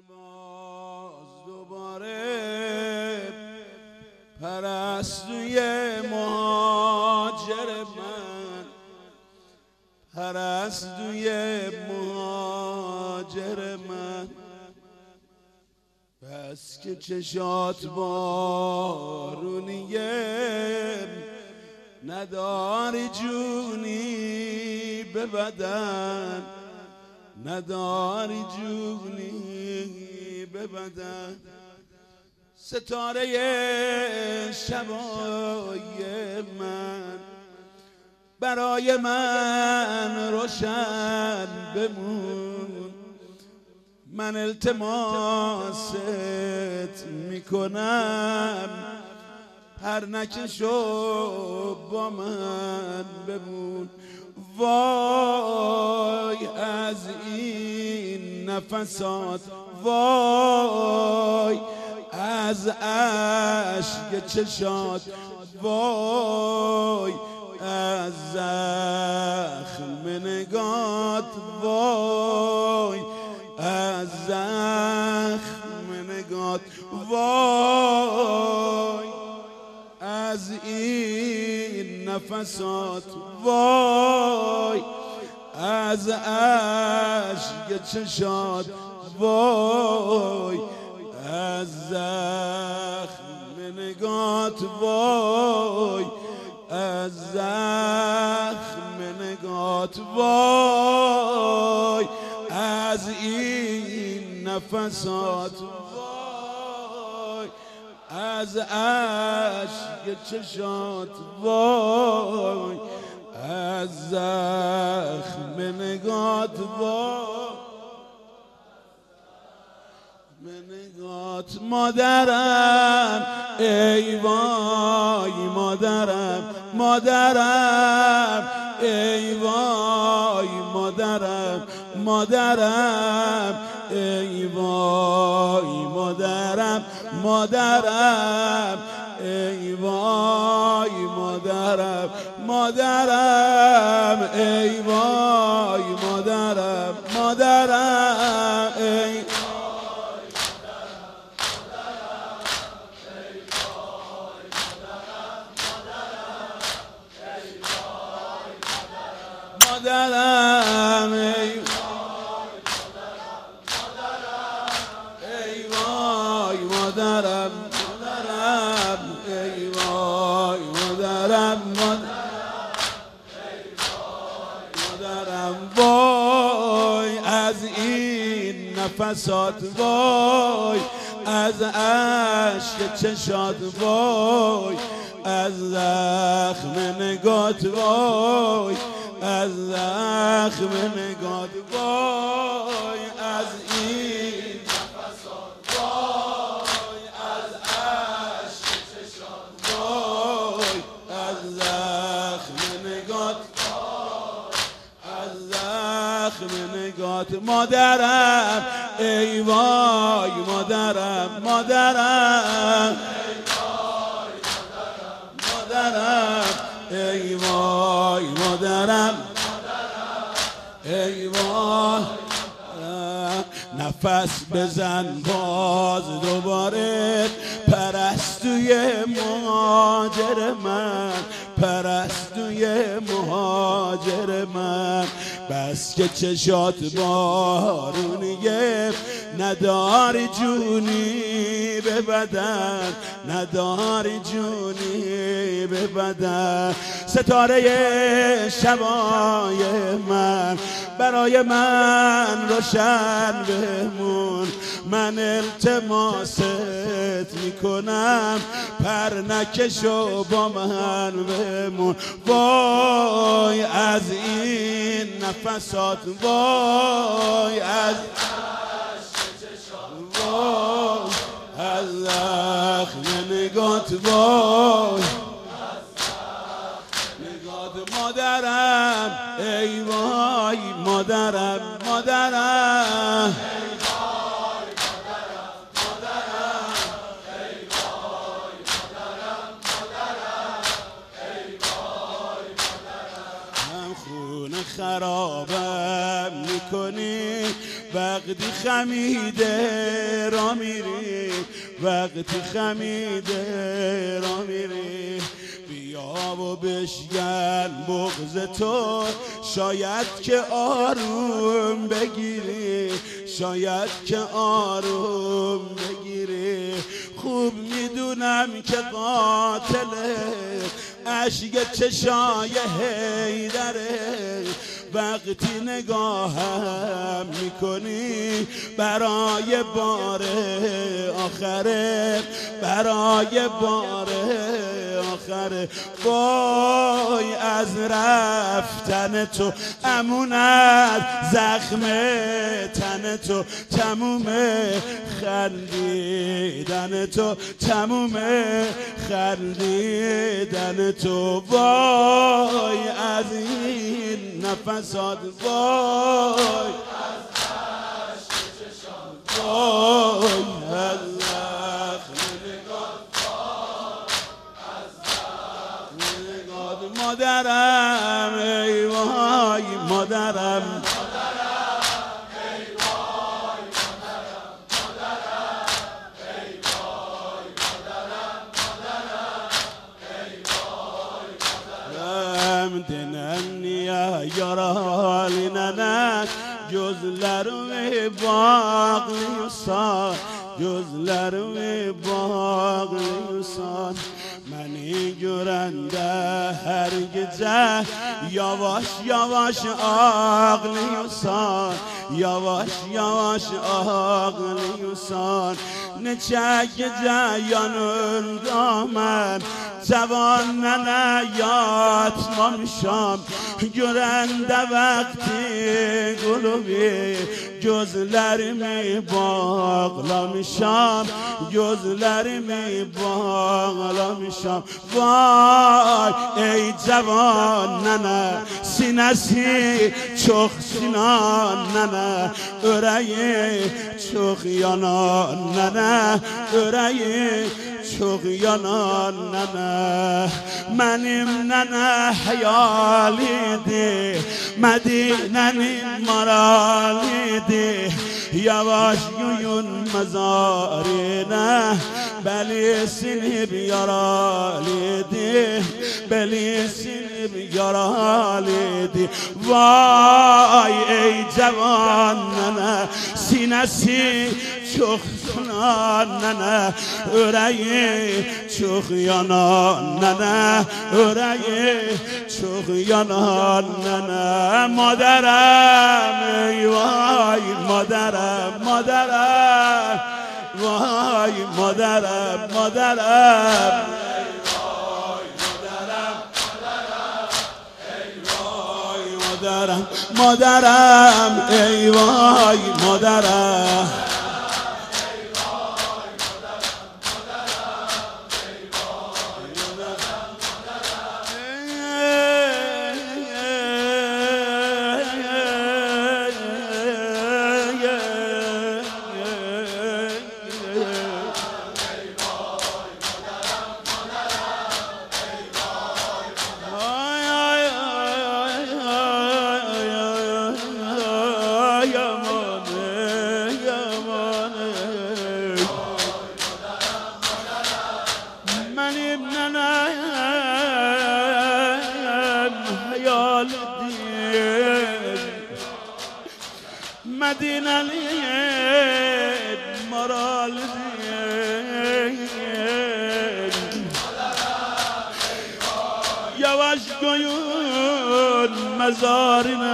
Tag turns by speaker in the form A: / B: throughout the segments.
A: باز دوباره پرستوی مهاجر من، پرستوی مهاجر من. بس که چشات بارونیه، نداری جونی به بدن، نداری جونی به بدن. ستاره شبای من برای من روشن بمون. من التماست میکنم پر نکشو با من بمون. وای از این نفسات، وای از اشک چشات، وای از زخم نگات، وای از زخم نگات، وای از این نفسات، وای از اشک چشات، وای از زخم نگات، وای از زخم نگات، وای از این نفسات، وای از اشک چشات، وای از زخم نگات، وای نگات. مادرم ای وای مادرم، مادرم ای وای مادرم، مادرم ای وای مادرم، مادرم ای وای مادرم، مادرم ای وای مادرم، مادرم ای مادرم ای وای مادرم، مادرم ای وای مادرم، مادرم وای از این نفسات، وای از اشک چشات، وای از زخم نگات، وای از زخم نگات، وای از این نفسات، وای از اشک چشات، وای از زخم نگات، از زخم نگات. مادرم ای وای مادرم، مادرم مادرم ای وای مادرم، ای وای. نفس بزن باز دوباره پرستوی مهاجر من، پرستوی مهاجر من. بس که چشات بارونیه، نداری جونی به بدن، نداری جونی به بدن. ستاره شبای من برای من روشن بمون. من التماست میکنم پر نکشو با من بمون. وای از این نفسات، وای از وای از زخم نگات، وای نگات. مادرم ای وای مادرم، مادرم خونه خرابم میکنی و وقتی خمیده را میری وقتی خمیده را میری بیا و بشکن بغض تو شاید که آروم بگیری شاید که آروم بگیری خوب میدونم که قاتل اشک چشای حیدره وقتی نگاهم میکنی برای بار آخره برای بار آخره وای از رفتن تو امونت زخم تن تو تموم خندیدن تو تموم خندیدن تو وای از این نفسات وای وای مادرم ای وای مادرم دننیا یارالی ننک جزلرم باقلیوسان جزلرم باقلیوسان منی görende her gece yavaş yavaş ağlıyorsan yavaş yavaş ağlıyorsan neçe gece yanında mən cavan nənə yatmamışam görəndə vaxtı qulubi gözlərimi bağlamışam gözlərimi bağlamışam vay ey cavan nənə sinəsi çox sinan nənə ürəyi çox yanan nənə ürəyi çok yanan nene benim nene hayaliydi Medine'nin maraliydi yavaş yuyun mezarine belisini bir yaraliydi belisini bir yaraliydi vay ey cavan nene sinesi çok yanan nene öreği çok yanan nene öreği çok yanan nene maderem ey vay maderem maderem vay maderem maderem maderem ey vay maderem Medine'nin maralıyım Yavaş koyun mezarine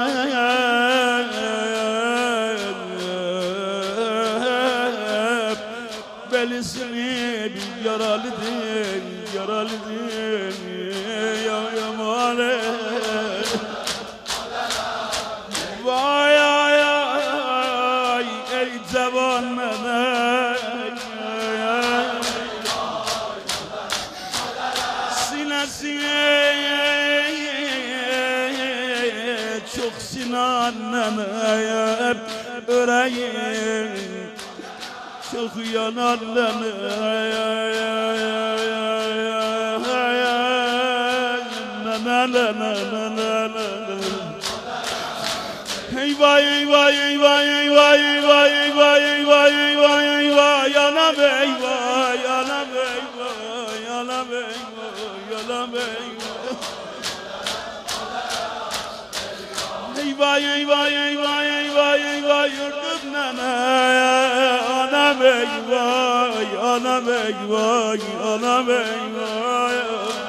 A: Belisini bir yaralıdın yaralıdın ya yamale Vay ay ay ey cavan melek Sinesine çok sinanene öreğim çok yananene Ey vay vay vay vay vay vay vay vay vay yana bey vay yana bey vay yana bey vay yana bey vay vay vay vay vay yurdum nene ana bey vay ana bey vay ana bey vay